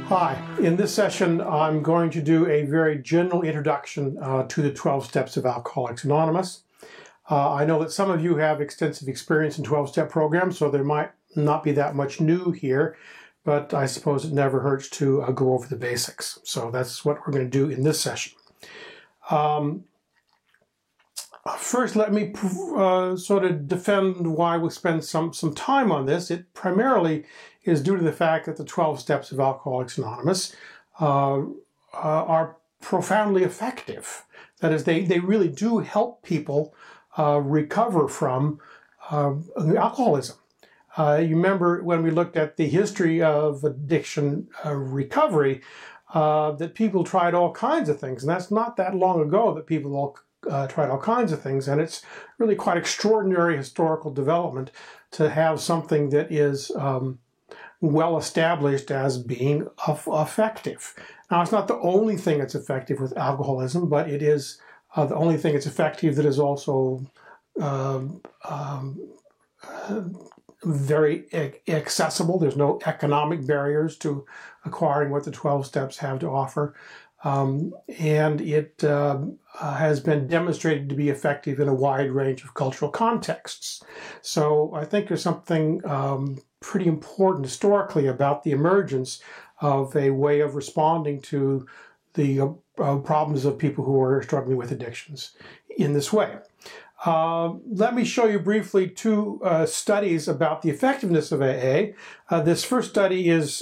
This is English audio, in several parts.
Hi, in this session I'm going to do a very general introduction to the 12 Steps of Alcoholics Anonymous. I know that some of you have extensive experience in 12-step programs, so there might not be that much new here, but I suppose it never hurts to go over the basics. So that's what we're going to do in this session. First, let me sort of defend why we spend some time on this. It primarily is due to the fact that the 12 Steps of Alcoholics Anonymous are profoundly effective. That is, they really do help people recover from alcoholism. You remember when we looked at the history of addiction recovery, that people tried all kinds of things, and that's not that long ago that people all tried all kinds of things, and it's really quite extraordinary historical development to have something that is well established as being effective. Now, it's not the only thing that's effective with alcoholism, but it is the only thing that's effective that is also very accessible. There's no economic barriers to acquiring what the 12 steps have to offer. And it has been demonstrated to be effective in a wide range of cultural contexts. So I think there's something pretty important historically about the emergence of a way of responding to the problems of people who are struggling with addictions in this way. Let me show you briefly two studies about the effectiveness of AA. This first study is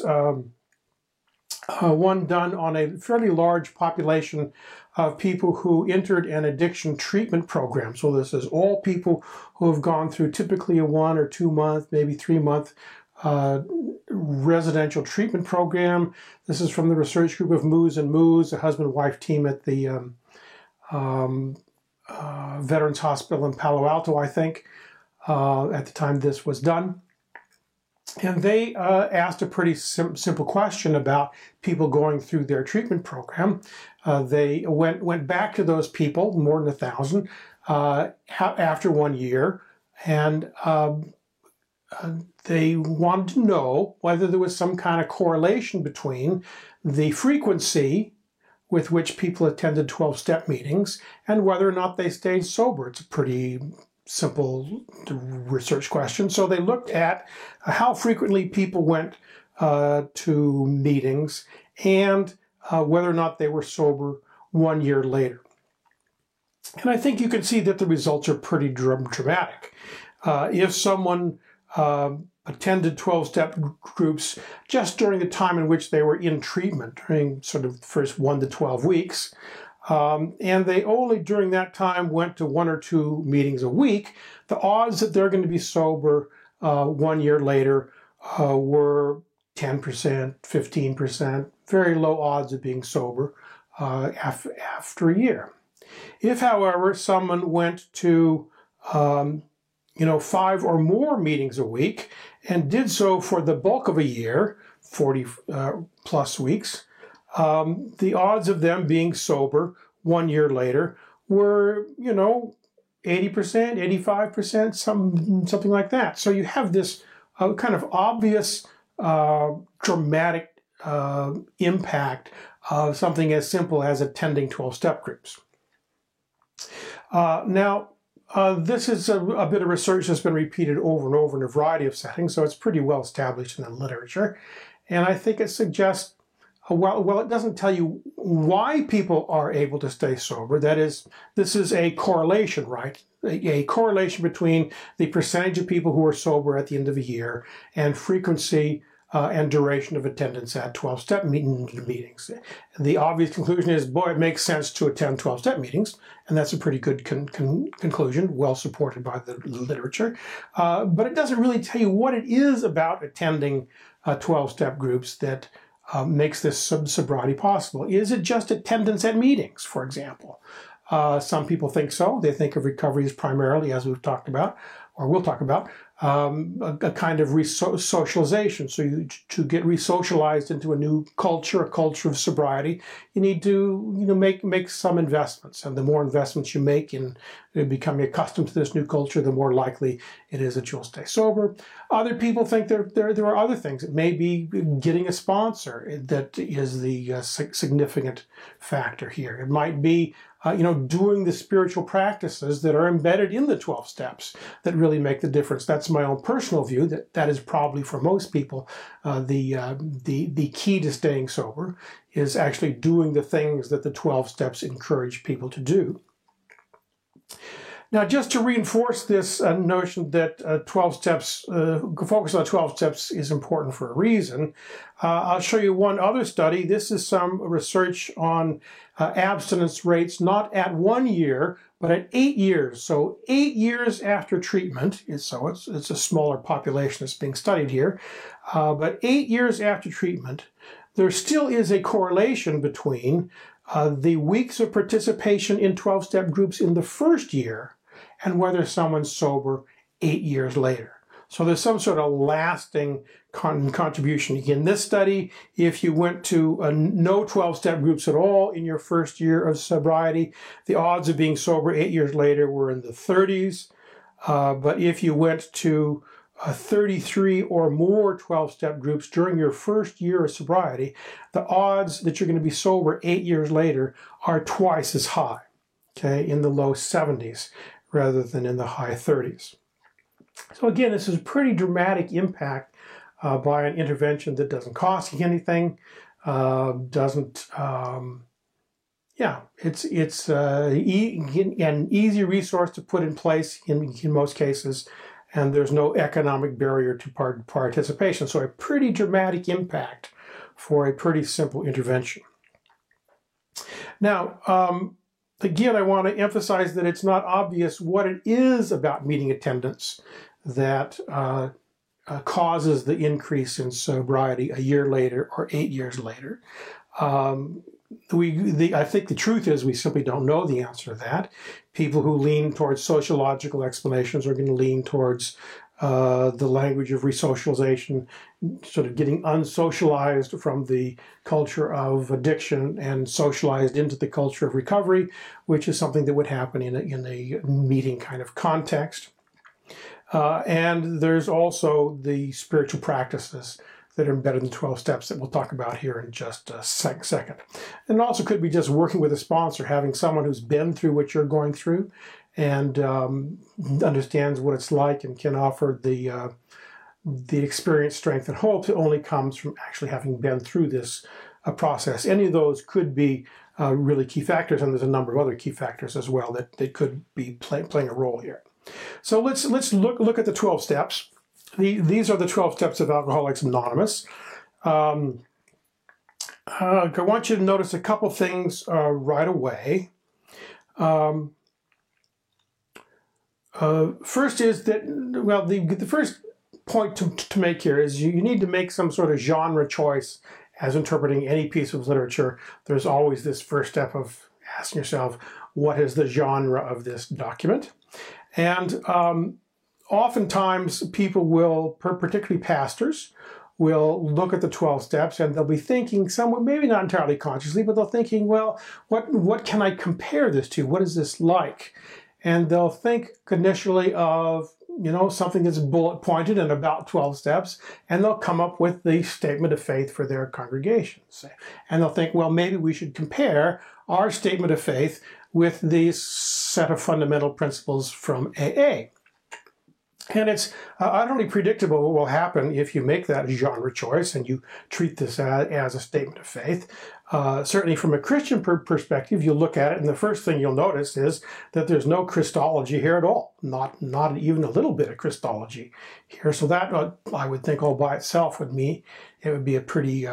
one done on a fairly large population of people who entered an addiction treatment program. So this is all people who have gone through typically a 1 or 2 month, maybe 3 month residential treatment program. This is from the research group of Moos and Moos, a husband-wife team at the Veterans Hospital in Palo Alto, I think, at the time this was done. And they asked a pretty simple question about people going through their treatment program. They went back to those people, more than 1,000, after 1 year, and they wanted to know whether there was some kind of correlation between the frequency with which people attended 12-step meetings and whether or not they stayed sober. It's a pretty simple research question. So they looked at how frequently people went to meetings and whether or not they were sober 1 year later. And I think you can see that the results are pretty dramatic. If someone attended 12-step groups just during the time in which they were in treatment, during sort of the first 1 to 12 weeks, and they only during that time went to 1 or 2 meetings a week, the odds that they're going to be sober 1 year later were 10%, 15%, very low odds of being sober after a year. If, however, someone went to 5 or more meetings a week and did so for the bulk of a year, 40 plus weeks, the odds of them being sober 1 year later were, 80%, 85%, something like that. So you have this kind of obvious, dramatic impact of something as simple as attending 12-step groups. Now, this is a bit of research that's been repeated over and over in a variety of settings, so it's pretty well established in the literature. And I think it suggests, well, it doesn't tell you why people are able to stay sober. That is, this is a correlation, right? A correlation between the percentage of people who are sober at the end of a year and frequency and duration of attendance at 12-step meetings. The obvious conclusion is, boy, it makes sense to attend 12-step meetings, and that's a pretty good conclusion, well supported by the literature. But it doesn't really tell you what it is about attending 12-step groups that makes this sobriety possible. Is it just attendance at meetings, for example? Some people think so. They think of recovery as primarily, as we've talked about, or we'll talk about, a kind of socialization. So to get re-socialized into a new culture, a culture of sobriety, you need to make some investments. And the more investments you make in becoming accustomed to this new culture, the more likely it is that you'll stay sober. Other people think there are other things. It may be getting a sponsor that is the significant factor here. It might be doing the spiritual practices that are embedded in the 12 steps that really make the difference. That's my own personal view. That is probably for most people the key to staying sober is actually doing the things that the 12 steps encourage people to do. Now, just to reinforce this notion that 12 steps, focus on 12 steps is important for a reason, I'll show you one other study. This is some research on abstinence rates, not at 1 year, but at 8 years. So 8 years after treatment, so it's a smaller population that's being studied here, but 8 years after treatment, there still is a correlation between the weeks of participation in 12-step groups in the first year and whether someone's sober 8 years later. So there's some sort of lasting contribution. In this study, if you went to no 12-step groups at all in your first year of sobriety, the odds of being sober 8 years later were in the 30s. But if you went to 33 or more 12-step groups during your first year of sobriety, the odds that you're going to be sober 8 years later are twice as high, okay, in the low 70s rather than in the high 30s. So again, this is a pretty dramatic impact by an intervention that doesn't cost you anything, it's an easy resource to put in place in most cases, and there's no economic barrier to participation. So a pretty dramatic impact for a pretty simple intervention. Now, again, I want to emphasize that it's not obvious what it is about meeting attendance that causes the increase in sobriety a year later or 8 years later. I think the truth is we simply don't know the answer to that. People who lean towards sociological explanations are going to lean towards the language of resocialization, sort of getting unsocialized from the culture of addiction and socialized into the culture of recovery, which is something that would happen in a meeting kind of context. And there's also the spiritual practices that are embedded in the 12 steps that we'll talk about here in just a second. And it also could be just working with a sponsor, having someone who's been through what you're going through and understands what it's like and can offer the experience, strength, and hope that only comes from actually having been through this process. Any of those could be really key factors, and there's a number of other key factors as well that could be playing a role here. So let's look at the 12 steps. These are the 12 steps of Alcoholics Anonymous. I want you to notice a couple things right away. First is that, well, the first point to make here is you need to make some sort of genre choice as interpreting any piece of literature. There's always this first step of asking yourself, what is the genre of this document? And oftentimes people will, particularly pastors, will look at the 12 steps and they'll be thinking, somewhat, maybe not entirely consciously, but they're thinking, well, what can I compare this to? What is this like? And they'll think initially of, something that's bullet pointed and about 12 steps, and they'll come up with the statement of faith for their congregations. And they'll think, well, maybe we should compare our statement of faith with these set of fundamental principles from AA. And it's utterly predictable what will happen if you make that genre choice and you treat this as a statement of faith. Certainly from a Christian perspective, you'll look at it and the first thing you'll notice is that there's no Christology here at all. Not even a little bit of Christology here. So that, I would think all by itself would be a pretty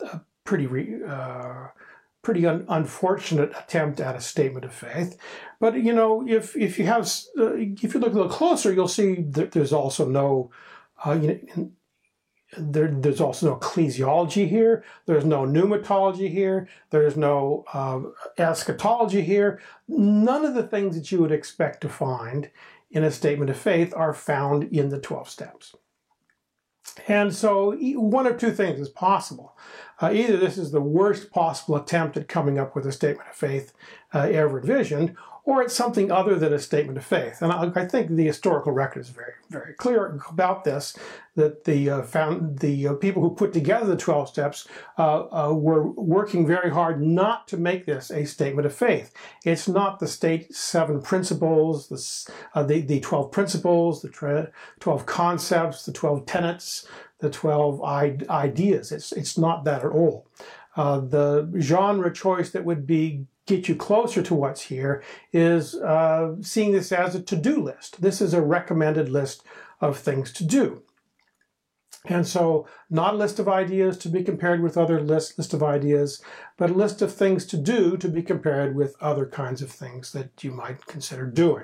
unfortunate attempt at a statement of faith. But if you look a little closer, you'll see that there's also no there's also no ecclesiology here. There's no pneumatology here. There's no eschatology here. None of the things that you would expect to find in a statement of faith are found in the 12 steps. And so one of two things is possible. Either this is the worst possible attempt at coming up with a statement of faith ever envisioned, or it's something other than a statement of faith. And I think the historical record is very, very clear about this, that the people who put together the 12 steps were working very hard not to make this a statement of faith. It's not the state 7 principles, the 12 principles, the 12 concepts, the 12 tenets, the 12 ideas. It's not that at all. The genre choice that would get you closer to what's here is seeing this as a to-do list. This is a recommended list of things to do. And so not a list of ideas to be compared with other list of ideas, but a list of things to do to be compared with other kinds of things that you might consider doing.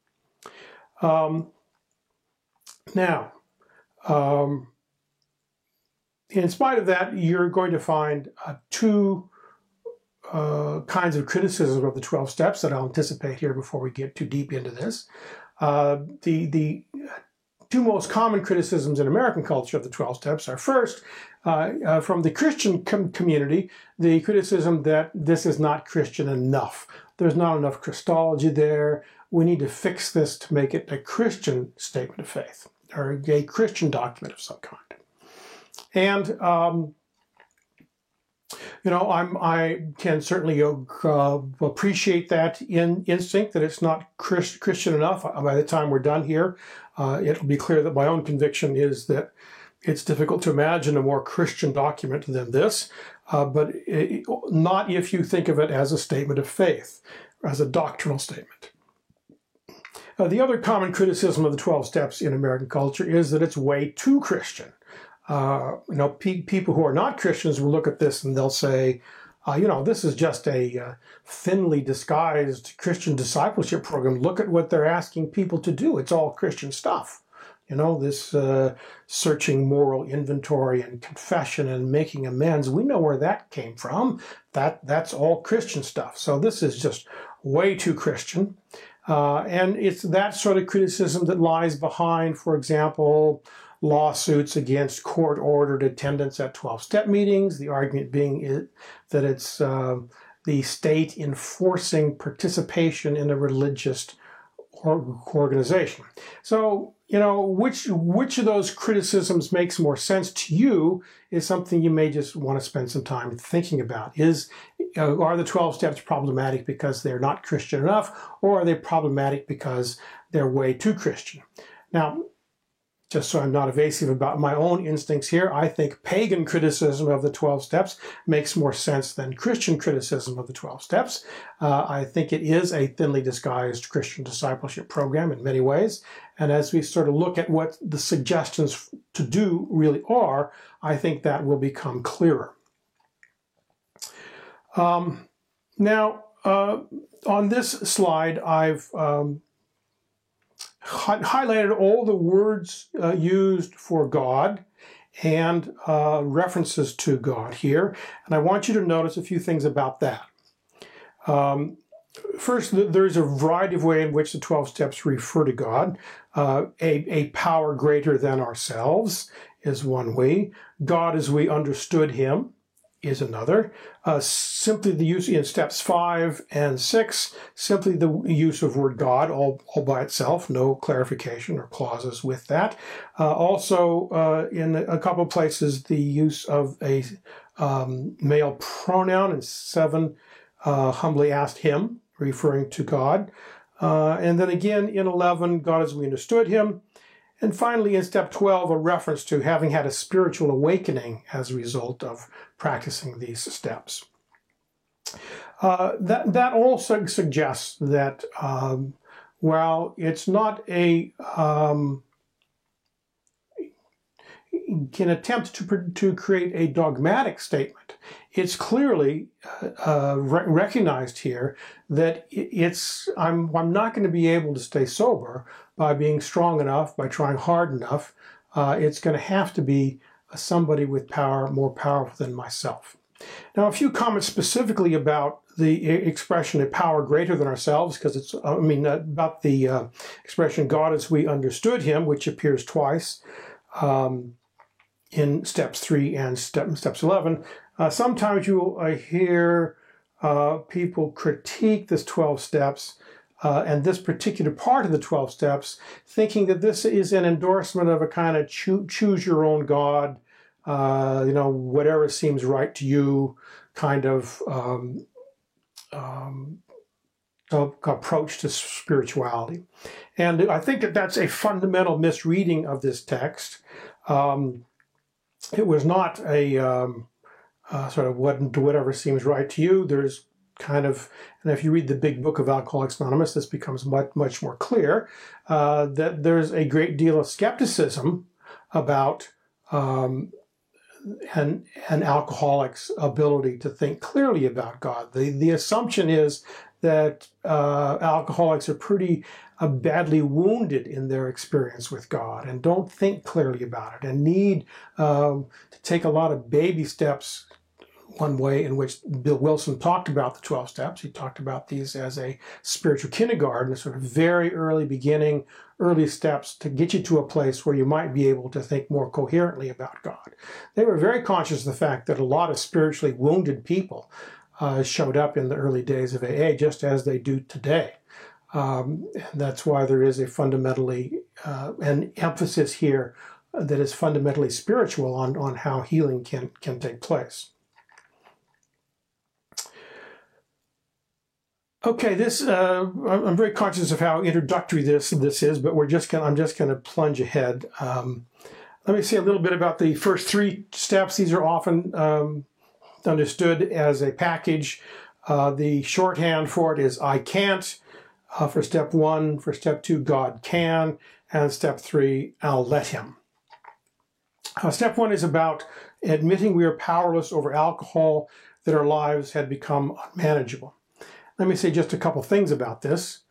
In spite of that, you're going to find two kinds of criticism of the 12 steps that I'll anticipate here before we get too deep into this. The two most common criticisms in American culture of the 12 steps are, first, from the Christian community, the criticism that this is not Christian enough. There's not enough Christology there. We need to fix this to make it a Christian statement of faith, or a Christian document of some kind. And I can certainly appreciate that instinct that it's not Christian enough. By the time we're done here, it'll be clear that my own conviction is that it's difficult to imagine a more Christian document than this, but not if you think of it as a statement of faith, as a doctrinal statement. The other common criticism of the 12 steps in American culture is that it's way too Christian. People who are not Christians will look at this and they'll say, this is just a thinly disguised Christian discipleship program. Look at what they're asking people to do. It's all Christian stuff. This searching moral inventory and confession and making amends. We know where that came from. That's all Christian stuff. So this is just way too Christian. And it's that sort of criticism that lies behind, for example, lawsuits against court-ordered attendance at 12-step meetings, the argument being that it's the state enforcing participation in a religious organization. So, which of those criticisms makes more sense to you is something you may just want to spend some time thinking about. Are the 12 steps problematic because they're not Christian enough, or are they problematic because they're way too Christian? Now, just so I'm not evasive about my own instincts here, I think pagan criticism of the 12 steps makes more sense than Christian criticism of the 12 steps. I think it is a thinly disguised Christian discipleship program in many ways. And as we sort of look at what the suggestions to do really are, I think that will become clearer. Now, on this slide, I've highlighted all the words used for God and references to God here. And I want you to notice a few things about that. First, there's a variety of ways in which the 12 steps refer to God. A power greater than ourselves is one way. God as we understood him is another. Simply the use in steps 5 and 6, simply the use of word God all by itself, no clarification or clauses with that. Also, in a couple of places, the use of a male pronoun in 7, humbly asked him, referring to God. And then again in 11, God as we understood him. And finally, in step 12, a reference to having had a spiritual awakening as a result of practicing these steps. That also suggests that while it's not an attempt to create a dogmatic statement, it's clearly recognized here that I'm not going to be able to stay sober by being strong enough, by trying hard enough. It's going to have to be somebody with power, more powerful than myself. Now, a few comments specifically about the expression a power greater than ourselves, because it's, about the expression God as we understood him, which appears twice in steps 3 and steps 11. Sometimes you hear people critique this 12 steps and this particular part of the 12 steps, thinking that this is an endorsement of a kind of choose your own God, whatever seems right to you kind of approach to spirituality. And I think that that's a fundamental misreading of this text. It was not a sort of whatever seems right to you. There's kind of, and if you read the big book of Alcoholics Anonymous, this becomes much more clear, that there's a great deal of skepticism about an alcoholic's ability to think clearly about God. The assumption is that alcoholics are pretty badly wounded in their experience with God and don't think clearly about it and need to take a lot of baby steps. One way in which Bill Wilson talked about the 12 steps, he talked about these as a spiritual kindergarten, a sort of very early beginning, early steps to get you to a place where you might be able to think more coherently about God. They were very conscious of the fact that a lot of spiritually wounded people showed up in the early days of AA, just as they do today. And that's why there is a fundamentally, an emphasis here that is fundamentally spiritual on how healing can take place. Okay, this I'm very conscious of how introductory this is, but I'm just going to plunge ahead. Let me say a little bit about the first 3 steps. These are often understood as a package. The shorthand for it is I can't. For step 1, for step 2, God can, and step 3, I'll let him. Step 1 is about admitting we are powerless over alcohol, that our lives had become unmanageable. Let me say just a couple things about this.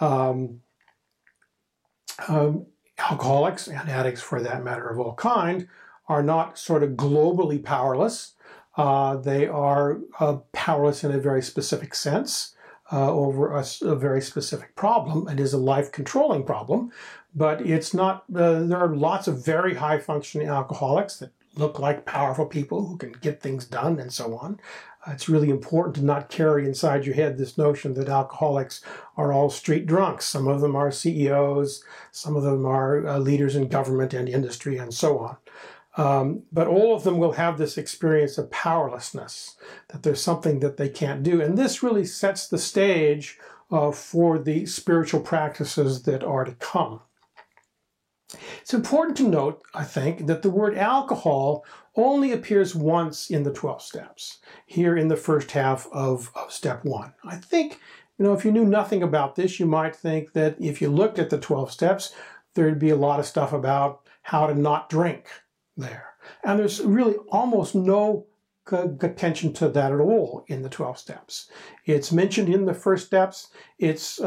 Alcoholics, and addicts for that matter of all kind, are not sort of globally powerless. They are powerless in a very specific sense over a very specific problem. It is a life-controlling problem, but it's not, there are lots of very high-functioning alcoholics that look like powerful people who can get things done and so on. It's really important to not carry inside your head this notion that alcoholics are all street drunks. Some of them are CEOs, some of them are leaders in government and industry and so on. But all of them will have this experience of powerlessness, that there's something that they can't do. And this really sets the stage for the spiritual practices that are to come. It's important to note, I think, that the word alcohol only appears once in the 12 steps, here in the first half of step 1. I think, if you knew nothing about this, you might think that if you looked at the 12 steps, there'd be a lot of stuff about how to not drink there. And there's really almost no attention to that at all in the 12 steps. It's mentioned in the first steps. It's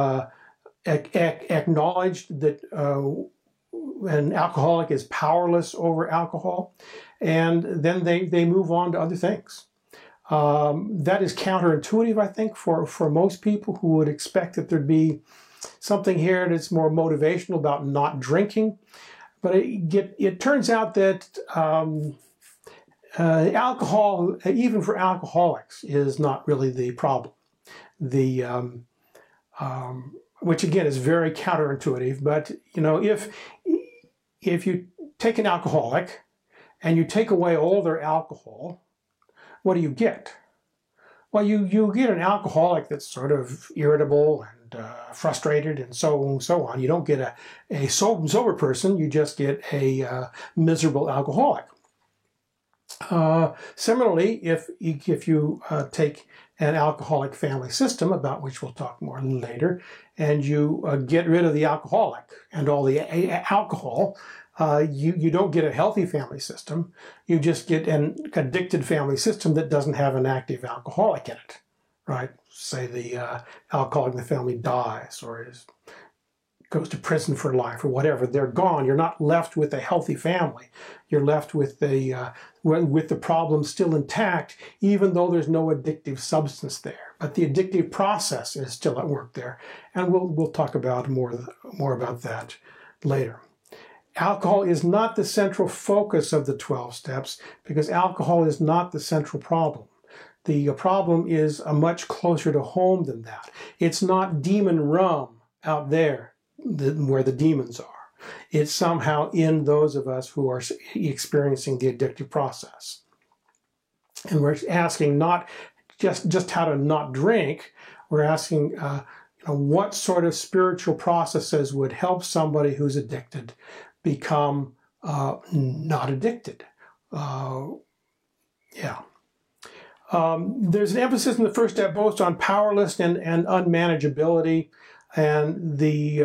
acknowledged that an alcoholic is powerless over alcohol, and then they move on to other things. That is counterintuitive, I think, for most people who would expect that there'd be something here that's more motivational about not drinking. But it turns out that alcohol, even for alcoholics, is not really the problem. Which again is very counterintuitive. But if you take an alcoholic and you take away all their alcohol, what do you get? Well, you get an alcoholic that's sort of irritable and frustrated and so on. You don't get a sober person, you just get a miserable alcoholic. Similarly, if you take an alcoholic family system, about which we'll talk more later, and you get rid of the alcoholic and all the alcohol, you don't get a healthy family system. You just get an addicted family system that doesn't have an active alcoholic in it, right? Say the alcoholic in the family dies or is goes to prison for life or whatever. They're gone. You're not left with a healthy family. You're left with the problem still intact, even though there's no addictive substance there. But the addictive process is still at work there, and we'll talk about more about that later. Alcohol is not the central focus of the 12 steps because alcohol is not the central problem. The problem is much closer to home than that. It's not demon rum out there where the demons are. It's somehow in those of us who are experiencing the addictive process. And we're asking not just how to not drink, we're asking what sort of spiritual processes would help somebody who's addicted become not addicted. There's an emphasis in the first step both on powerlessness and unmanageability, and the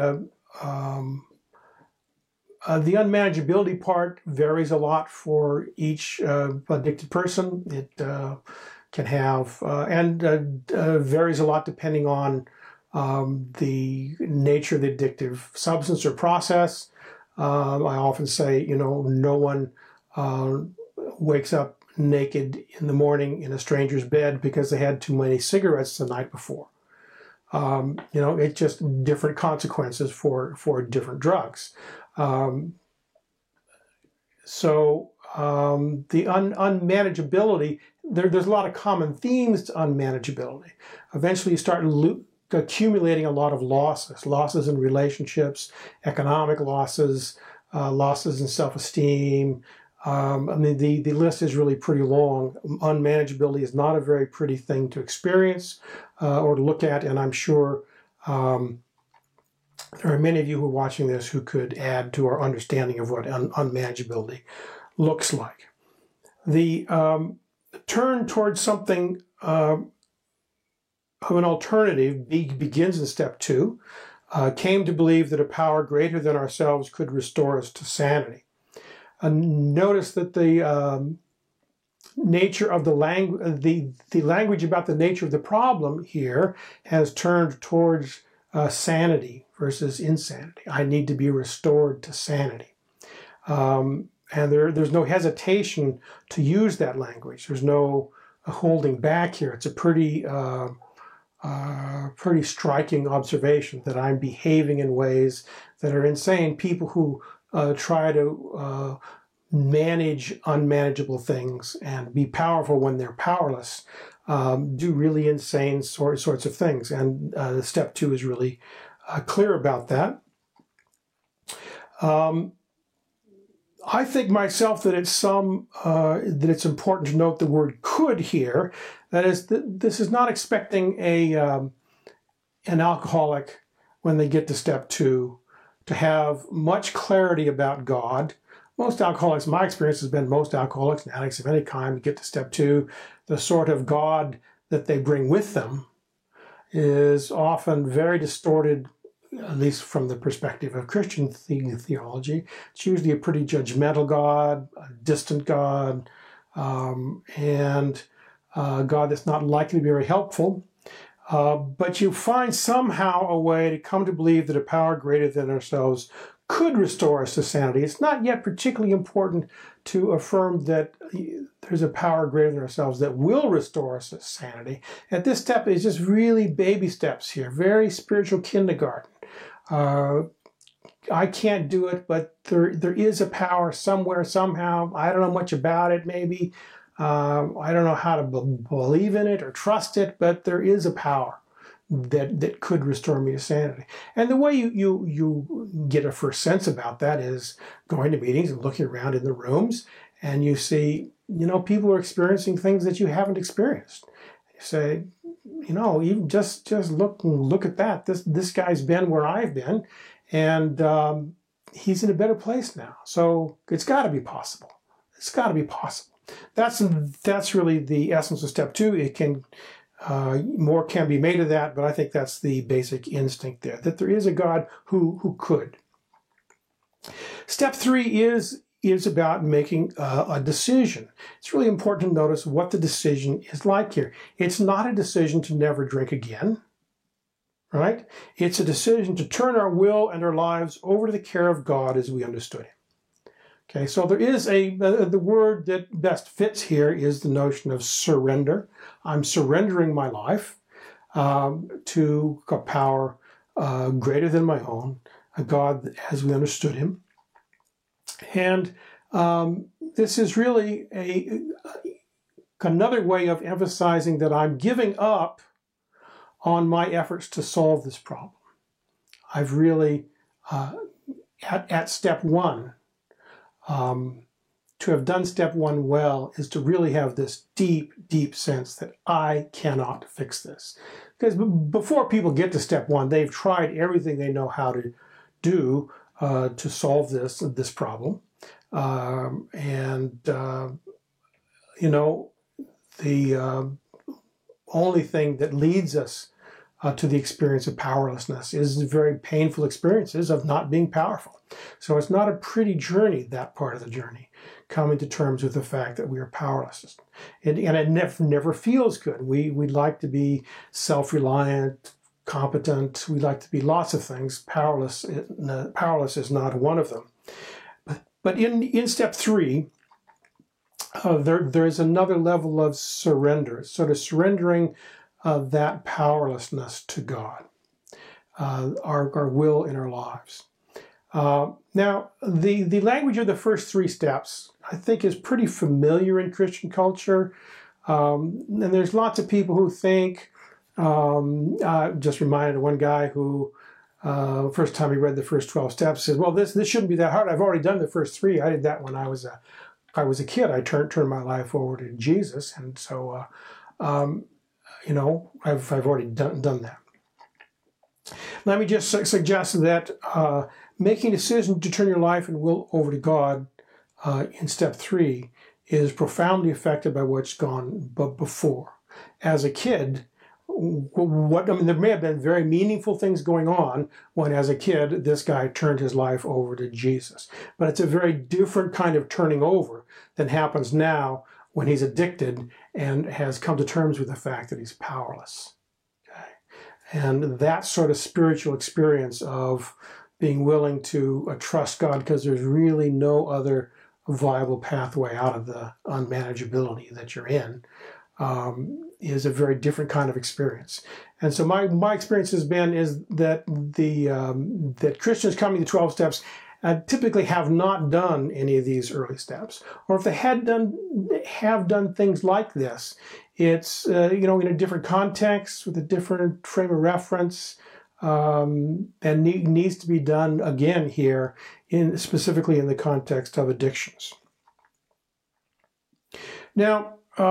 unmanageability part varies a lot for each addicted person. It can have varies a lot depending on the nature of the addictive substance or process. I often say, no one wakes up naked in the morning in a stranger's bed because they had too many cigarettes the night before. It's just different consequences for different drugs. The unmanageability, there's a lot of common themes to unmanageability. Eventually you start accumulating a lot of losses in relationships, economic losses, losses in self-esteem. The list is really pretty long. Unmanageability is not a very pretty thing to experience or to look at, and I'm sure there are many of you who are watching this who could add to our understanding of what unmanageability looks like. The turn towards something of an alternative begins in step 2. Came to believe that a power greater than ourselves could restore us to sanity. Notice that the nature of the language about the nature of the problem here has turned towards sanity versus insanity. I need to be restored to sanity. And there's no hesitation to use that language. There's no holding back here. It's a pretty striking observation that I'm behaving in ways that are insane. People who try to manage unmanageable things and be powerful when they're powerless do really insane sorts of things. And step 2 is really clear about that. I think myself that it's important to note the word "could" here. That is, this is not expecting an alcoholic when they get to step 2 to have much clarity about God. Most alcoholics, my experience has been most alcoholics and addicts of any kind get to step 2, the sort of God that they bring with them is often very distorted, at least from the perspective of Christian theology. It's usually a pretty judgmental God, a distant God, and a God that's not likely to be very helpful. But you find somehow a way to come to believe that a power greater than ourselves could restore us to sanity. It's not yet particularly important to affirm that there's a power greater than ourselves that will restore us to sanity. At this step is just really baby steps here, very spiritual kindergarten. I can't do it, but there is a power somewhere, somehow. I don't know much about it, maybe. I don't know how to believe in it or trust it, but there is a power that could restore me to sanity. And the way you get a first sense about that is going to meetings and looking around in the rooms, and you see, people are experiencing things that you haven't experienced. You say, you just look at that. This guy's been where I've been, and he's in a better place now. So it's got to be possible. It's got to be possible. That's really the essence of step 2. It can more can be made of that, but I think that's the basic instinct there, that there is a God who could. Step 3 is about making a decision. It's really important to notice what the decision is like here. It's not a decision to never drink again, right? It's a decision to turn our will and our lives over to the care of God as we understood Him. Okay, so there is the word that best fits here is the notion of surrender. I'm surrendering my life to a power greater than my own, a God as we understood Him. And this is really another way of emphasizing that I'm giving up on my efforts to solve this problem. I've really, at step one, to have done step one well is to really have this deep, deep sense that I cannot fix this. Because before people get to step one, they've tried everything they know how to do to solve this problem. The only thing that leads us to the experience of powerlessness is the very painful experiences of not being powerful. So it's not a pretty journey, that part of the journey, coming to terms with the fact that we are powerless. And it never feels good. We'd like to be self-reliant, competent. We'd like to be lots of things. Powerless is not one of them. But in step three, there is another level of surrender, sort of surrendering that powerlessness to God, our will in our lives. Now, the language of the first three steps, I think, is pretty familiar in Christian culture. And there's lots of people who think, just reminded of one guy who, first time he read the first 12 steps, said, well, this shouldn't be that hard. I've already done the first three. I did that when I was a kid. I turned my life over to Jesus. And so, I've already done that. Let me just suggest that making a decision to turn your life and will over to God in step three is profoundly affected by what's gone before. As a kid, there may have been very meaningful things going on when, as a kid, this guy turned his life over to Jesus. But it's a very different kind of turning over than happens now when he's addicted and has come to terms with the fact that he's powerless. Okay? And that sort of spiritual experience of being willing to trust God because there's really no other viable pathway out of the unmanageability that you're in is a very different kind of experience. And so my experience has been is that that Christians coming to 12 steps typically have not done any of these early steps, or if they have done things like this, it's in a different context with a different frame of reference, and needs to be done again here, specifically in the context of addictions. Now,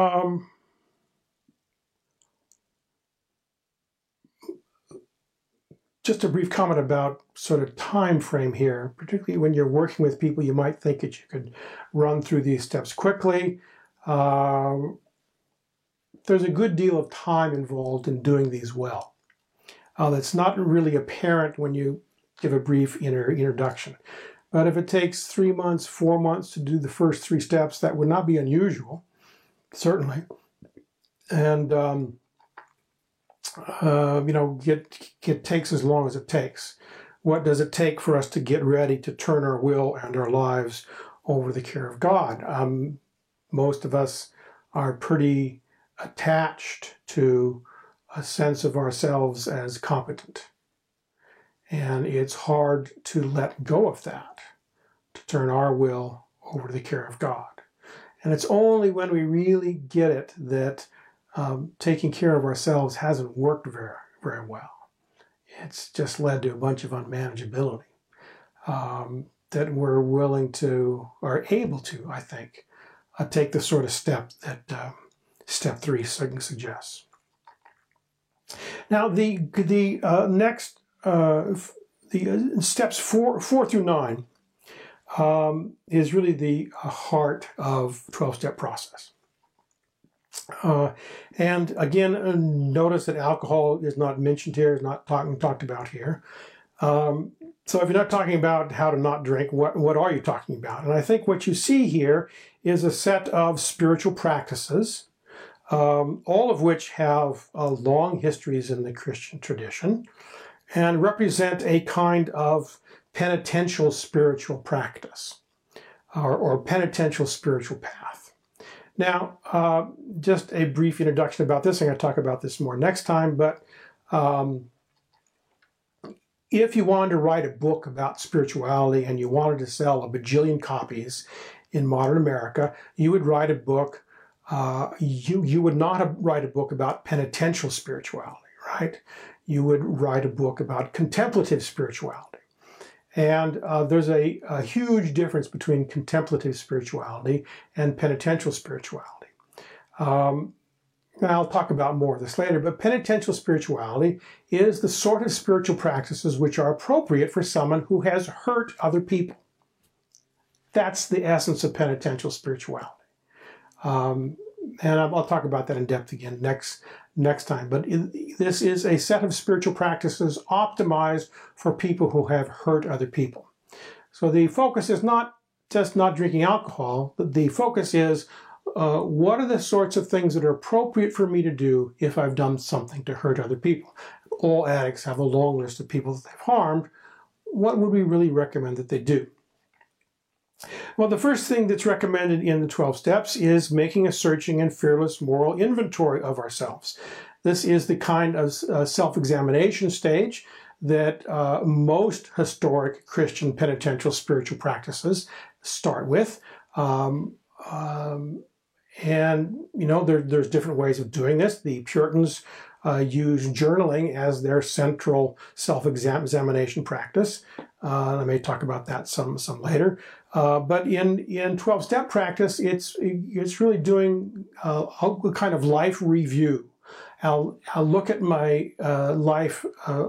just a brief comment about sort of time frame here, particularly when you're working with people, you might think that you could run through these steps quickly. There's a good deal of time involved in doing these well. That's not really apparent when you give a brief introduction. But if it takes 3 months, 4 months to do the first 3 steps, that would not be unusual, certainly. And it takes as long as it takes. What does it take for us to get ready to turn our will and our lives over the care of God? Most of us are pretty attached to a sense of ourselves as competent. And it's hard to let go of that, to turn our will over to the care of God. And it's only when we really get it that taking care of ourselves hasn't worked very, very well. It's just led to a bunch of unmanageability that we're willing to, or able to, I think, take the sort of step that step 3 suggests. Now, the next, the steps 4 through 9 is really the heart of 12-step process. And again, notice that alcohol is not mentioned here, is not talked about here. So if you're not talking about how to not drink, what are you talking about? And I think what you see here is a set of spiritual practices all of which have long histories in the Christian tradition and represent a kind of penitential spiritual practice or penitential spiritual path. Now, just a brief introduction about this. I'm going to talk about this more next time, but if you wanted to write a book about spirituality and you wanted to sell a bajillion copies in modern America, you would write a book. You would not write a book about penitential spirituality, right? You would write a book about contemplative spirituality. And there's a huge difference between contemplative spirituality and penitential spirituality. I'll talk about more of this later, but penitential spirituality is the sort of spiritual practices which are appropriate for someone who has hurt other people. That's the essence of penitential spirituality. And I'll talk about that in depth again next time. But this is a set of spiritual practices optimized for people who have hurt other people. So the focus is not just not drinking alcohol. The focus is what are the sorts of things that are appropriate for me to do if I've done something to hurt other people? All addicts have a long list of people that they've harmed. What would we really recommend that they do? Well, the first thing that's recommended in the 12 steps is making a searching and fearless moral inventory of ourselves. This is the kind of self-examination stage that most historic Christian penitential spiritual practices start with. And, you know, there's different ways of doing this. The Puritans use journaling as their central self-examination practice. I may talk about that some later. But in 12-step practice, it's really doing a kind of life review. I'll look at my life,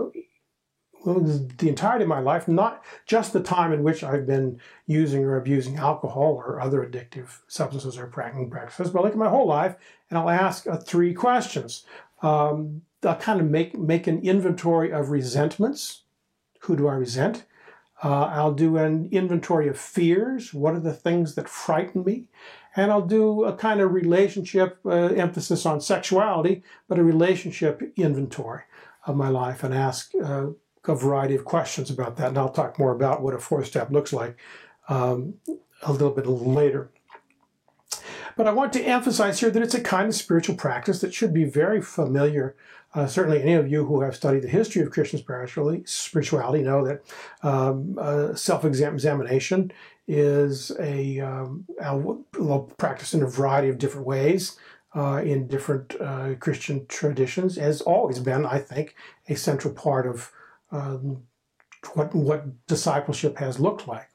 the entirety of my life, not just the time in which I've been using or abusing alcohol or other addictive substances or practices, but I look at my whole life and I'll ask 3 questions. I'll kind of make an inventory of resentments. Who do I resent? I'll do an inventory of fears. What are the things that frighten me? And I'll do a kind of relationship emphasis on sexuality, but a relationship inventory of my life and ask a variety of questions about that. And I'll talk more about what a 4th step looks like a little bit later. But I want to emphasize here that it's a kind of spiritual practice that should be very familiar. Certainly any of you who have studied the history of Christian spirituality know that self-examination is a practice in a variety of different ways in different Christian traditions, has always been, I think, a central part of what discipleship has looked like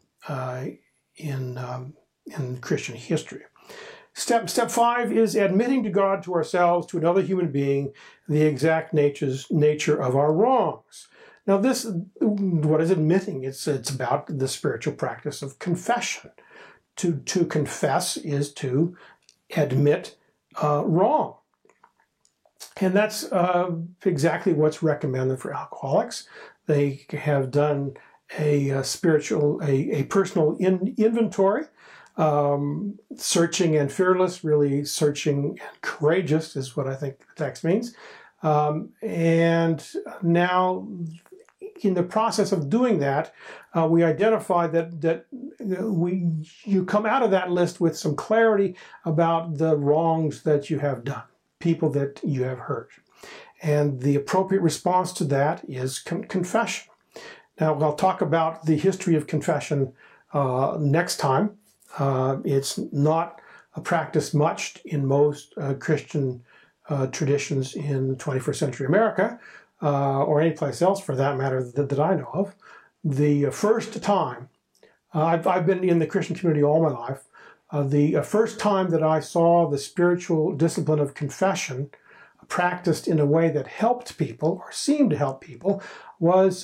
in Christian history. Step 5 is admitting to God, to ourselves, to another human being, the exact nature of our wrongs. Now this, what is admitting? It's about the spiritual practice of confession. To confess is to admit wrong. And that's exactly what's recommended for alcoholics. They have done a personal inventory. Searching and fearless, really searching and courageous is what I think the text means. And now, in the process of doing that, we identify that you come out of that list with some clarity about the wrongs that you have done, people that you have hurt. And the appropriate response to that is confession. Now, I'll talk about the history of confession next time. It's not a practice much in most Christian traditions in 21st century America, or any place else for that matter that I know of. The first time, I've been in the Christian community all my life, the first time that I saw the spiritual discipline of confession practiced in a way that helped people, or seemed to help people, was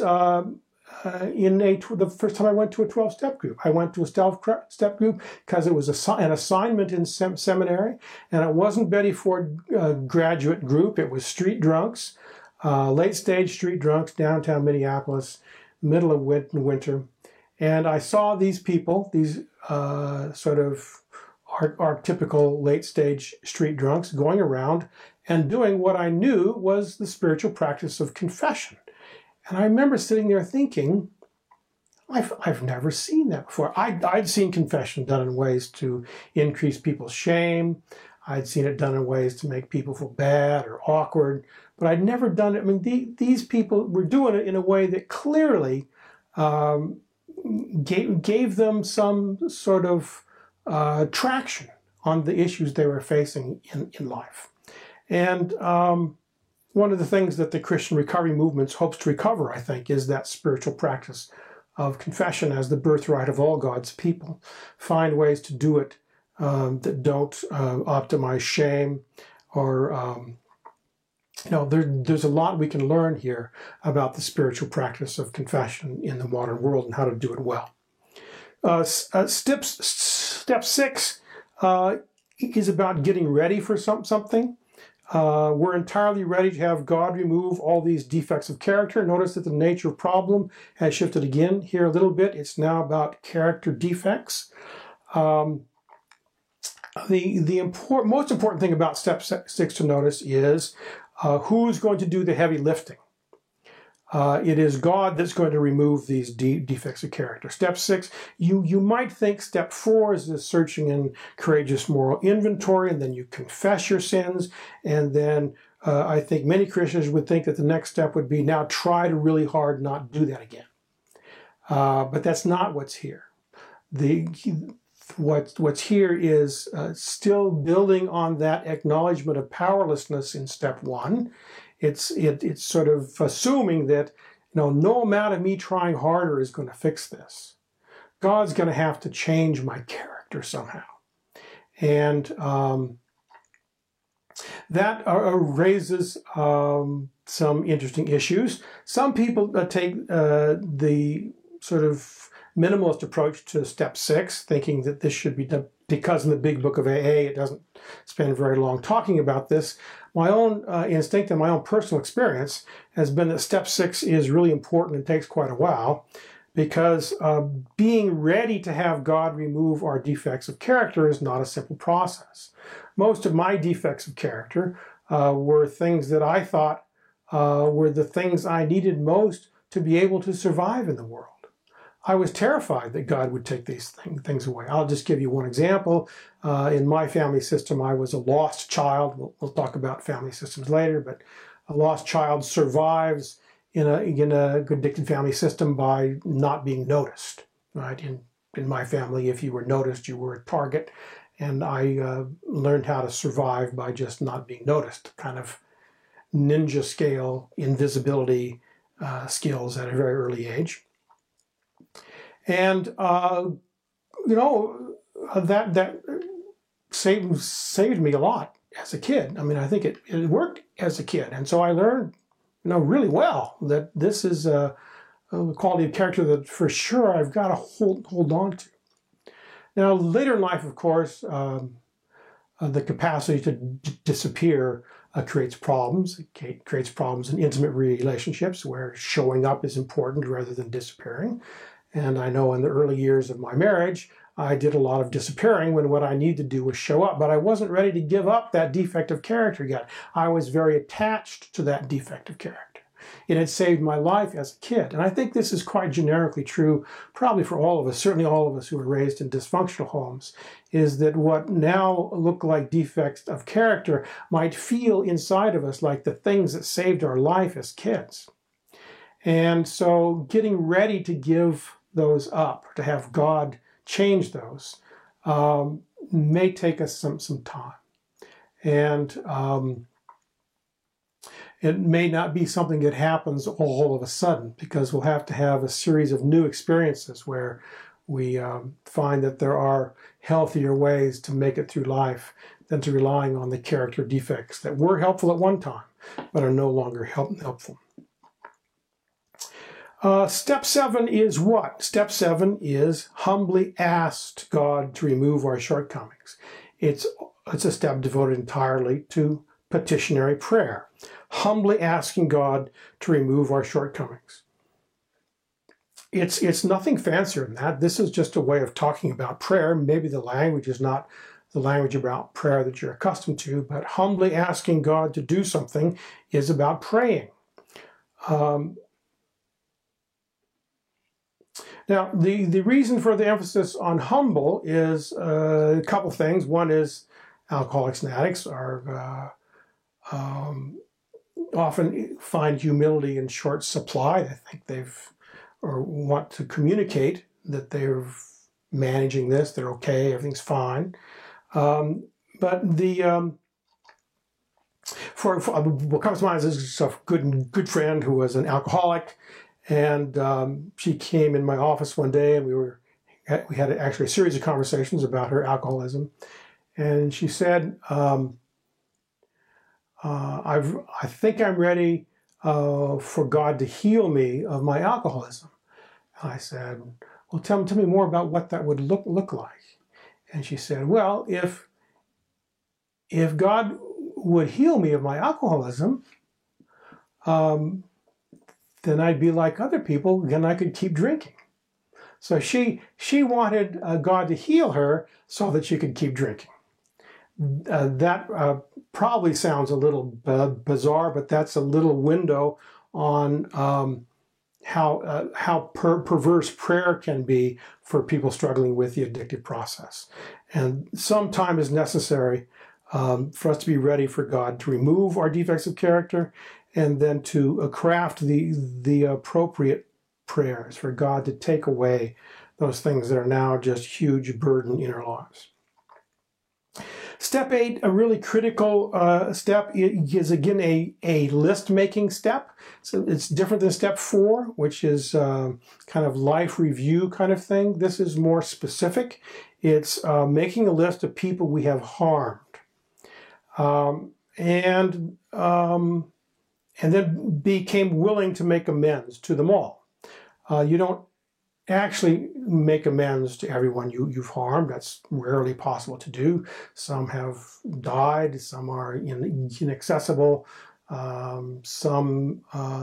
the first time I went to a 12-step group. I went to a 12-step group because it was an assignment in seminary, and it wasn't Betty Ford graduate group. It was street drunks, late-stage street drunks, downtown Minneapolis, middle of winter. And I saw these people, these sort of our typical late-stage street drunks, going around and doing what I knew was the spiritual practice of confession. And I remember sitting there thinking, I've never seen that before. I'd seen confession done in ways to increase people's shame. I'd seen it done in ways to make people feel bad or awkward, but I'd never done it. I mean, these people were doing it in a way that clearly gave them some sort of traction on the issues they were facing in life. And one of the things that the Christian recovery movement hopes to recover, I think, is that spiritual practice of confession as the birthright of all God's people. Find ways to do it that don't optimize shame or, there's a lot we can learn here about the spiritual practice of confession in the modern world and how to do it well. Step 6 is about getting ready for something. We're entirely ready to have God remove all these defects of character. Notice that the nature of problem has shifted again here a little bit. It's now about character defects. The most important thing about step 6 to notice is who's going to do the heavy lifting. It is God that's going to remove these defects of character. Step 6, you might think step 4 is the searching and courageous moral inventory, and then you confess your sins, and then I think many Christians would think that the next step would be now try to really hard not do that again. But that's not what's here. What's here is still building on that acknowledgement of powerlessness in step 1. It's sort of assuming that no amount of me trying harder is going to fix this. God's going to have to change my character somehow. And that raises some interesting issues. Some people take the sort of minimalist approach to step 6, thinking that this should be done because in the big book of AA it doesn't spend very long talking about this. My own instinct and my own personal experience has been that step 6 is really important and takes quite a while, because being ready to have God remove our defects of character is not a simple process. Most of my defects of character were things that I thought were the things I needed most to be able to survive in the world. I was terrified that God would take these things away. I'll just give you one example. In my family system, I was a lost child. We'll talk about family systems later, but a lost child survives in a addicted family system by not being noticed. Right? In my family, if you were noticed, you were a target. And I learned how to survive by just not being noticed, kind of ninja scale invisibility skills at a very early age. And that saved me a lot as a kid. I mean, I think it worked as a kid, and so I learned really well that this is a quality of character that for sure I've got to hold on to. Now, later in life, of course, the capacity to disappear creates problems. It creates problems in intimate relationships where showing up is important rather than disappearing. And I know in the early years of my marriage, I did a lot of disappearing when what I needed to do was show up. But I wasn't ready to give up that defect of character yet. I was very attached to that defect of character. It had saved my life as a kid. And I think this is quite generically true, probably for all of us, certainly all of us who were raised in dysfunctional homes, is that what now look like defects of character might feel inside of us like the things that saved our life as kids. And so getting ready to give those up, to have God change those, may take us some time. And it may not be something that happens all of a sudden, because we'll have to have a series of new experiences where we find that there are healthier ways to make it through life than to relying on the character defects that were helpful at one time, but are no longer helpful. Step 7 is what? Step 7 is humbly ask God to remove our shortcomings. It's a step devoted entirely to petitionary prayer, humbly asking God to remove our shortcomings. It's nothing fancier than that. This is just a way of talking about prayer. Maybe the language is not the language about prayer that you're accustomed to, but humbly asking God to do something is about praying. Now, the reason for the emphasis on humble is a couple things. One is alcoholics and addicts are often find humility in short supply. They think or want to communicate that they're managing this, they're okay, everything's fine. But for what comes to mind is a good friend who was an alcoholic, and she came in my office one day, and we had actually a series of conversations about her alcoholism, and she said, I think I'm ready for God to heal me of my alcoholism. And I said, well, tell me more about what that would look like. And she said, well, if God would heal me of my alcoholism, then I'd be like other people, then I could keep drinking. So she wanted God to heal her so that she could keep drinking. That probably sounds a little bizarre, but that's a little window on how perverse prayer can be for people struggling with the addictive process. And some time is necessary for us to be ready for God to remove our defects of character, and then to craft the appropriate prayers for God to take away those things that are now just huge burden in our lives. Step 8, a really critical step, is again a list-making step. So it's different than step 4, which is kind of life review kind of thing. This is more specific. It's making a list of people we have harmed. And then became willing to make amends to them all. You don't actually make amends to everyone you've harmed. That's rarely possible to do. Some have died, some are inaccessible, some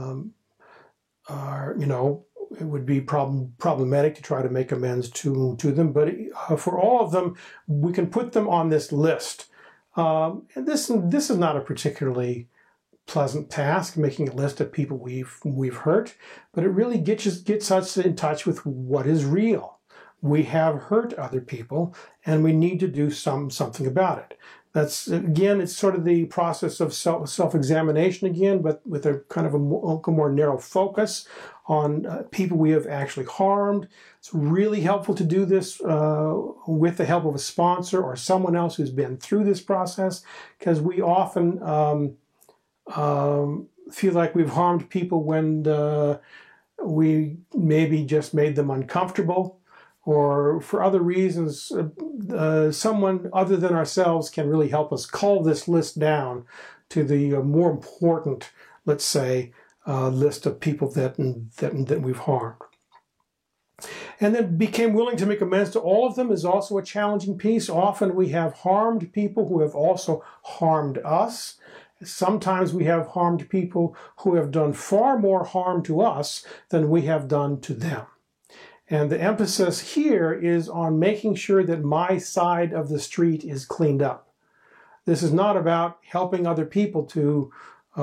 are, it would be problematic to try to make amends to them. But for all of them, we can put them on this list. And this is not a particularly pleasant task, making a list of people we've hurt, but it really gets us in touch with what is real. We have hurt other people, and we need to do something about it. That's, again, it's sort of the process of self-examination again, but with a kind of a more narrow focus on people we have actually harmed. It's really helpful to do this with the help of a sponsor or someone else who's been through this process, because we often feel like we've harmed people when we maybe just made them uncomfortable, or for other reasons. Someone other than ourselves can really help us cull this list down to the more important, let's say, list of people that we've harmed. And then became willing to make amends to all of them is also a challenging piece. Often we have harmed people who have also harmed us. Sometimes we have harmed people who have done far more harm to us than we have done to them. And the emphasis here is on making sure that my side of the street is cleaned up. This is not about helping other people to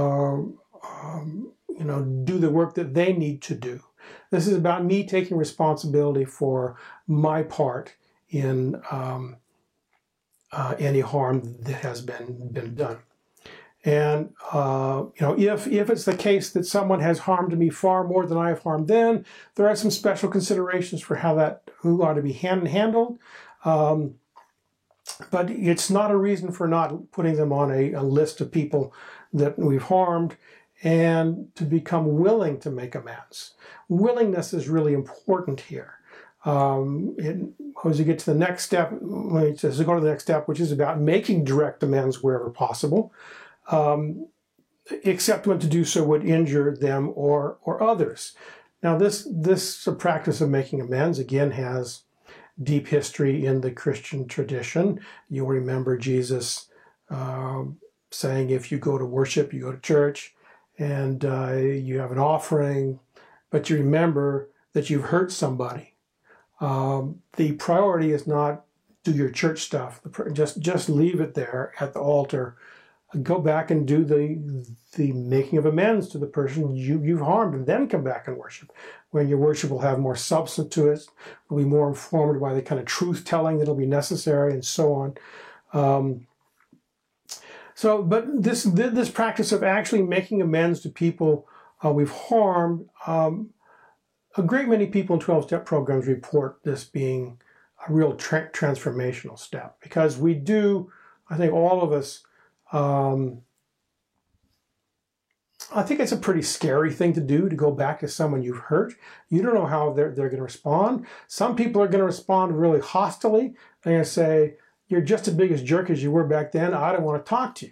do the work that they need to do. This is about me taking responsibility for my part in any harm that has been done. And, if it's the case that someone has harmed me far more than I have harmed them, there are some special considerations for who ought to be handled. But it's not a reason for not putting them on a list of people that we've harmed, and to become willing to make amends. Willingness is really important here. As you get to the next step, as you go to the next step, which is about making direct amends wherever possible, except when to do so would injure them or others. Now, this practice of making amends, again, has deep history in the Christian tradition. You'll remember Jesus saying, if you go to worship, you go to church, and you have an offering, but you remember that you've hurt somebody. The priority is not do your church stuff. Just leave it there at the altar. Go back and do the making of amends to the person you've harmed, and then come back and worship. When your worship will have more substance to it, will be more informed by the kind of truth-telling that'll be necessary, and so on. But this practice of actually making amends to people we've harmed, a great many people in 12-step programs report this being a real transformational step, because we do, I think all of us, I think it's a pretty scary thing to do, to go back to someone you've hurt. You don't know how they're going to respond. Some people are going to respond really hostilely. They're going to say, you're just as big a jerk as you were back then. I don't want to talk to you.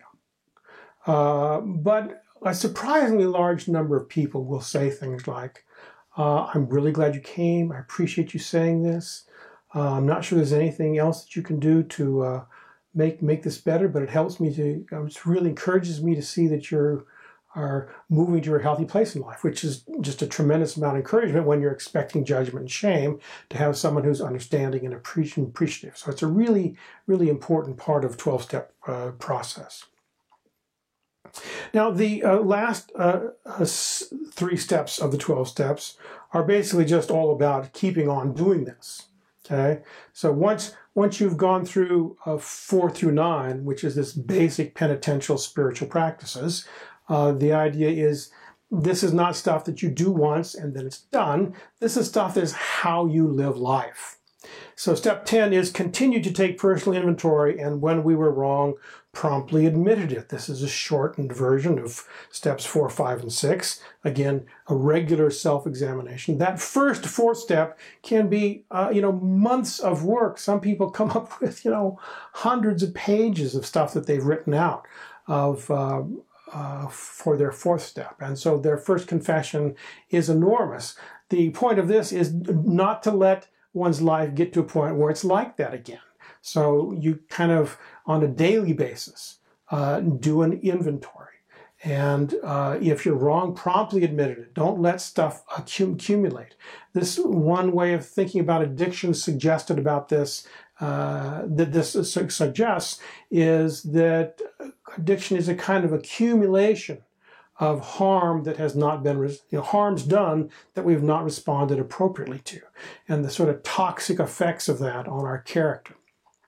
But a surprisingly large number of people will say things like, I'm really glad you came. I appreciate you saying this. I'm not sure there's anything else that you can do to make this better, but it helps me to, it really encourages me to see that you are moving to a healthy place in life, which is just a tremendous amount of encouragement when you're expecting judgment and shame, to have someone who's understanding and appreciative. So it's a really, really important part of 12-step process. Now, the last 3 steps of the 12 steps are basically just all about keeping on doing this. Okay, so once you've gone through 4 through 9, which is this basic penitential spiritual practices, the idea is this is not stuff that you do once and then it's done. This is stuff that is how you live life. So step 10 is continue to take personal inventory, and when we were wrong, promptly admitted it. This is a shortened version of steps 4, 5, and 6. Again, a regular self-examination. That first 4th step can be, months of work. Some people come up with, hundreds of pages of stuff that they've written out for their 4th step. And so their first confession is enormous. The point of this is not to let one's life get to a point where it's like that again. So you kind of, on a daily basis, do an inventory. And if you're wrong, promptly admit it. Don't let stuff accumulate. This one way of thinking about addiction suggested about this, that this suggests, is that addiction is a kind of accumulation of harm that has not been, harms done that we've not responded appropriately to, and the sort of toxic effects of that on our character.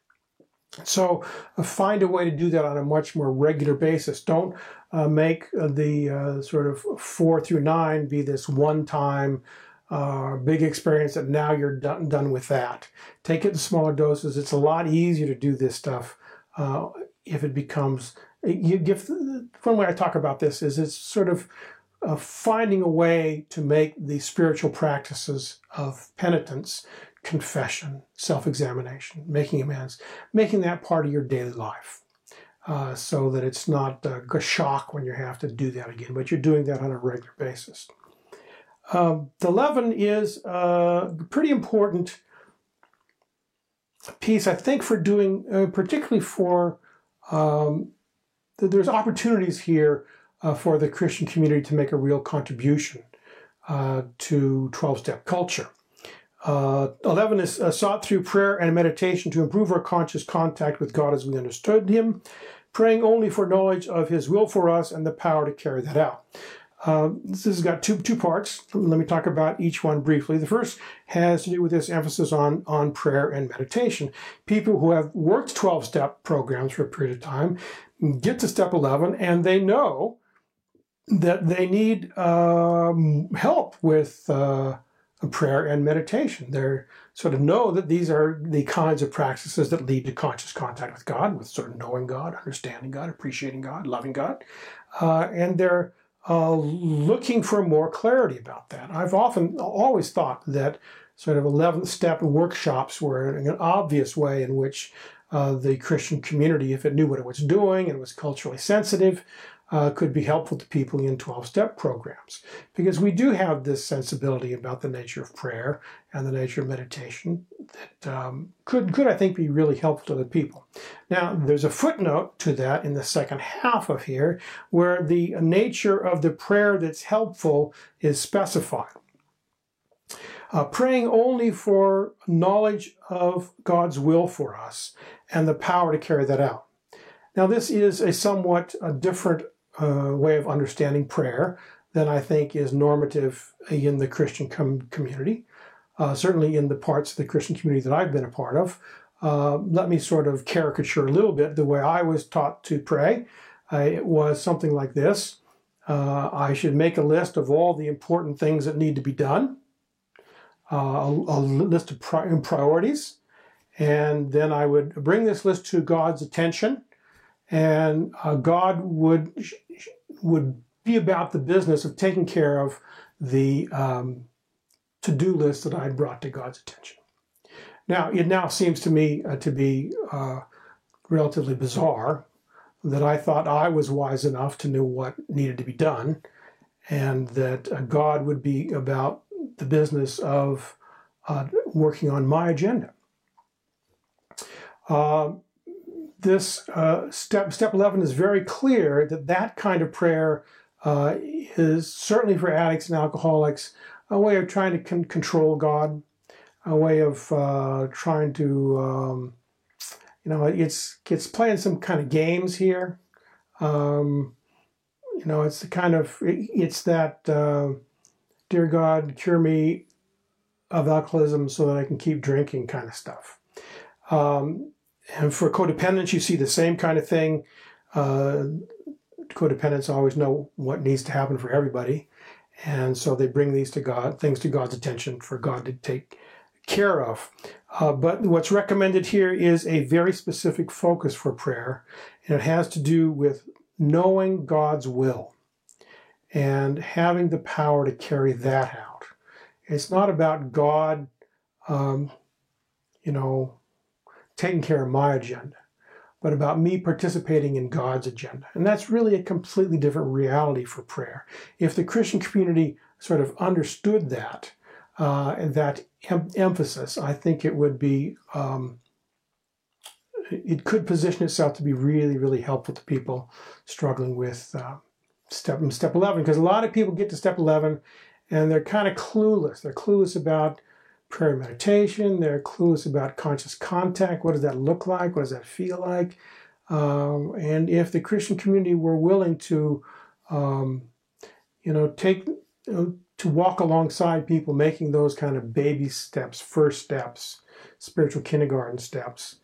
So find a way to do that on a much more regular basis. Don't make the sort of 4 through 9 be this one-time big experience that now you're done with that. Take it in smaller doses. It's a lot easier to do this stuff if it becomes... One way I talk about this is it's sort of finding a way to make the spiritual practices of penitence, confession, self-examination, making amends, making that part of your daily life, so that it's not a shock when you have to do that again, but you're doing that on a regular basis. The 11 is a pretty important piece, I think, for doing, particularly for, there's opportunities here for the Christian community to make a real contribution to 12-step culture. 11 is sought through prayer and meditation to improve our conscious contact with God as we understood Him, praying only for knowledge of His will for us and the power to carry that out. This has got two parts. Let me talk about each one briefly. The first has to do with this emphasis on prayer and meditation. People who have worked 12-step programs for a period of time get to step 11, and they know that they need help with prayer and meditation. They sort of know that these are the kinds of practices that lead to conscious contact with God, with sort of knowing God, understanding God, appreciating God, loving God. And they're looking for more clarity about that. I've always thought that sort of 11th step workshops were an obvious way in which the Christian community, if it knew what it was doing and was culturally sensitive, could be helpful to people in 12-step programs. Because we do have this sensibility about the nature of prayer and the nature of meditation that could, I think, be really helpful to the people. Now, there's a footnote to that in the second half of here, where the nature of the prayer that's helpful is specified. Praying only for knowledge of God's will for us and the power to carry that out. Now, this is a somewhat different way of understanding prayer than I think is normative in the Christian community, certainly in the parts of the Christian community that I've been a part of. Let me sort of caricature a little bit the way I was taught to pray. It was something like this. I should make a list of all the important things that need to be done, a list of priorities, and then I would bring this list to God's attention, and God would be about the business of taking care of the to-do list that I brought to God's attention. Now, it now seems to me to be relatively bizarre that I thought I was wise enough to know what needed to be done, and that God would be about the business of working on my agenda. This step 11 is very clear that kind of prayer is certainly for addicts and alcoholics a way of trying to control God, a way of trying to, it's playing some kind of games here. It's the kind of, it's that, dear God, cure me of alcoholism so that I can keep drinking kind of stuff. And for codependents, you see the same kind of thing. Codependents always know what needs to happen for everybody. And so they bring things to God's attention for God to take care of. But what's recommended here is a very specific focus for prayer. And it has to do with knowing God's will and having the power to carry that out. It's not about God, taking care of my agenda, but about me participating in God's agenda. And that's really a completely different reality for prayer. If the Christian community sort of understood that, and that emphasis, I think it would be, it could position itself to be really, really helpful to people struggling with step 11. Because a lot of people get to step 11 and they're kind of clueless. They're clueless about prayer and meditation. They're clueless about conscious contact. What does that look like? What does that feel like? And if the Christian community were willing to, to walk alongside people making those kind of baby steps, first steps, spiritual kindergarten steps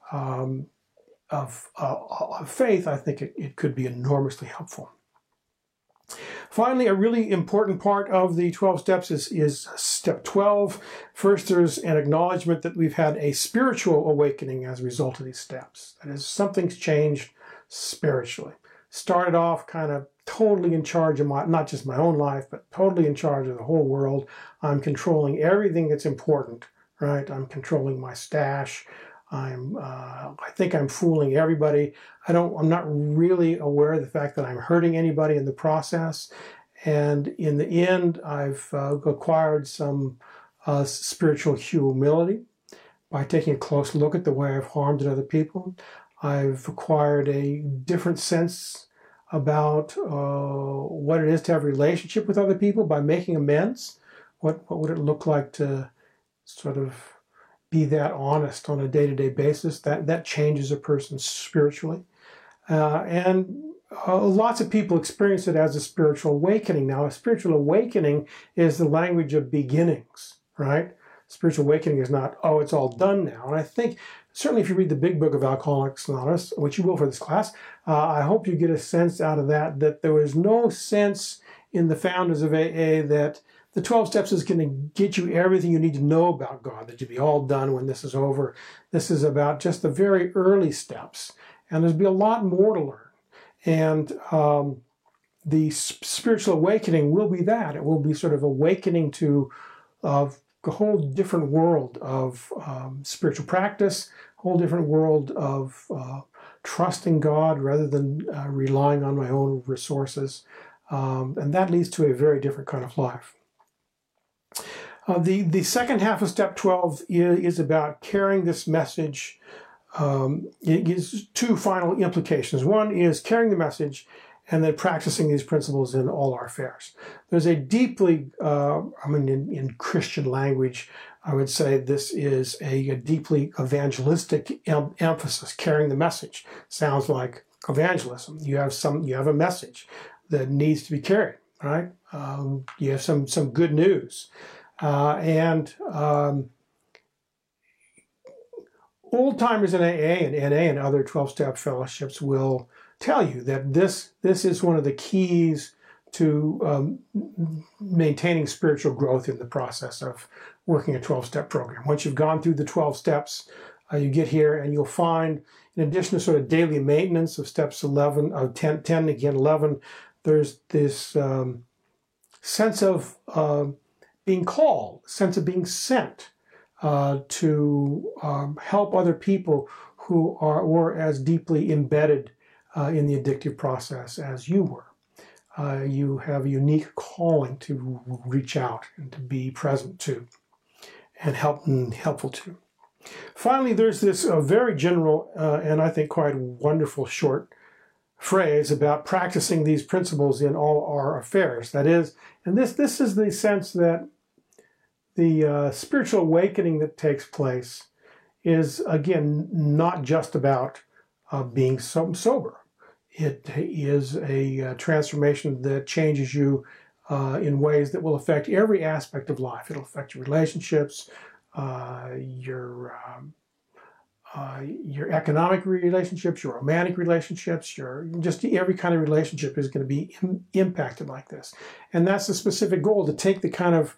of faith, I think it could be enormously helpful. Finally, a really important part of the 12 steps is step 12. First, there's an acknowledgement that we've had a spiritual awakening as a result of these steps. That is, something's changed spiritually. Started off kind of totally in charge of not just my own life, but totally in charge of the whole world. I'm controlling everything that's important, right? I'm controlling my stash. I think I'm fooling everybody. I'm not really aware of the fact that I'm hurting anybody in the process. And in the end, I've acquired some spiritual humility by taking a close look at the way I've harmed other people. I've acquired a different sense about what it is to have a relationship with other people by making amends. What would it look like to sort of be that honest on a day-to-day basis? That changes a person spiritually. And lots of people experience it as a spiritual awakening. Now, a spiritual awakening is the language of beginnings, right? Spiritual awakening is not, oh, it's all done now. And I think, certainly if you read the big book of Alcoholics Anonymous, which you will for this class, I hope you get a sense out of that there was no sense in the founders of AA that the 12 steps is going to get you everything you need to know about God, that you'll be all done when this is over. This is about just the very early steps. And there'll be a lot more to learn. And the spiritual awakening will be that. It will be sort of awakening to a whole different world of spiritual practice, a whole different world of trusting God rather than relying on my own resources. And that leads to a very different kind of life. The second half of step 12 is about carrying this message. It gives two final implications. One is carrying the message, and then practicing these principles in all our affairs. There's a deeply, in Christian language, I would say this is a deeply evangelistic emphasis, carrying the message. Sounds like evangelism. You have a message that needs to be carried, right? You have some good news, old timers in AA and NA and other 12-step fellowships will tell you that this is one of the keys to maintaining spiritual growth in the process of working a 12-step program. Once you've gone through the 12 steps, you get here and you'll find, in addition to sort of daily maintenance of steps 10, again 11, there's this sense of being called, sense of being sent to help other people who were as deeply embedded in the addictive process as you were. You have a unique calling to reach out and to be present to and helpful to. Finally, there's this very general and I think quite wonderful short phrase about practicing these principles in all our affairs. That is, and this is the sense that the spiritual awakening that takes place is, again, not just about being sober. It is a transformation that changes you in ways that will affect every aspect of life. It'll affect your relationships, your economic relationships, your romantic relationships, just every kind of relationship is going to be impacted like this. And that's the specific goal, to take the kind of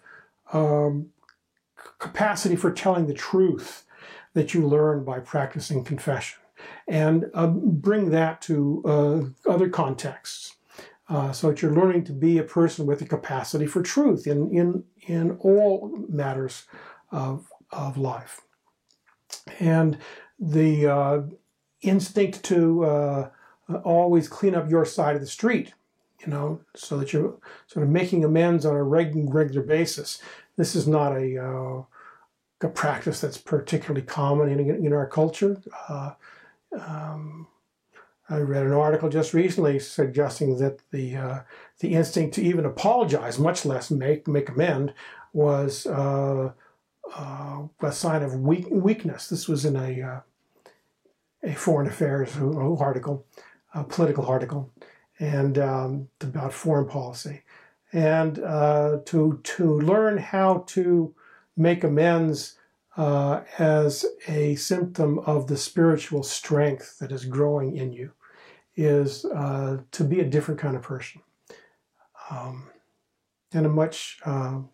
capacity for telling the truth that you learn by practicing confession and bring that to other contexts, so that you're learning to be a person with a capacity for truth in all matters of life. And the instinct to always clean up your side of the street, so that you're sort of making amends on a regular basis. This is not a practice that's particularly common in our culture. I read an article just recently suggesting that the instinct to even apologize, much less make amend, was a sign of weakness. This was in a foreign affairs article, a political article, and about foreign policy. And to learn how to make amends as a symptom of the spiritual strength that is growing in you is to be a different kind of person, and a much and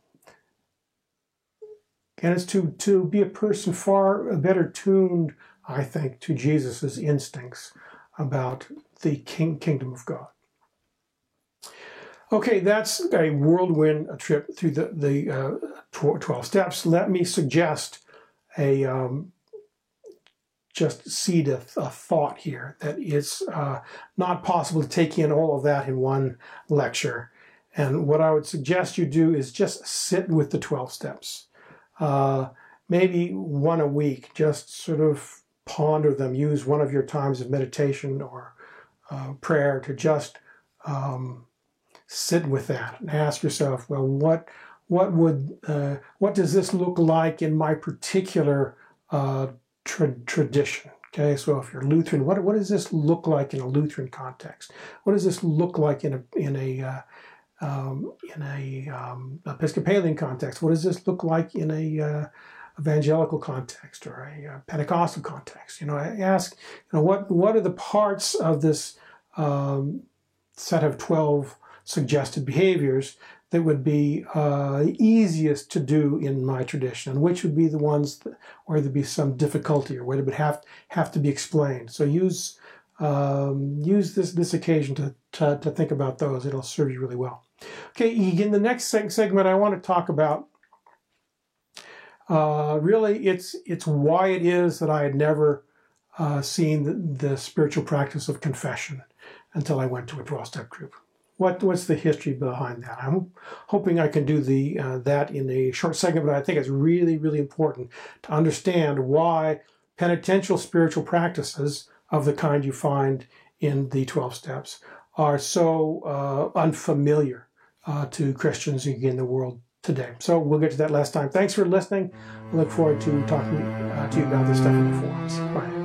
it's to be a person far better tuned, I think, to Jesus's instincts about the kingdom of God. Okay, that's a whirlwind trip through the 12 steps. Let me suggest just seed a thought here that it's not possible to take in all of that in one lecture. And what I would suggest you do is just sit with the 12 steps. Maybe one a week, just sort of ponder them. Use one of your times of meditation or prayer to just sit with that and ask yourself, well, what does this look like in my particular tradition? Okay, so if you're Lutheran, what does this look like in a Lutheran context? What does this look like in a Episcopalian context? What does this look like in a evangelical context or a Pentecostal context? I ask, what are the parts of this set of 12 suggested behaviors that would be easiest to do in my tradition, and which would be the ones where there'd be some difficulty or where it would have to be explained. So use this occasion to think about those. It'll serve you really well. Okay, in the next segment, I want to talk about really it's why it is that I had never seen the spiritual practice of confession until I went to a 12-step group. What's the history behind that? I'm hoping I can do that in a short segment, but I think it's really, really important to understand why penitential spiritual practices of the kind you find in the 12 steps are so unfamiliar to Christians in the world today. So we'll get to that last time. Thanks for listening. I look forward to talking to you about this stuff in the forums. Bye.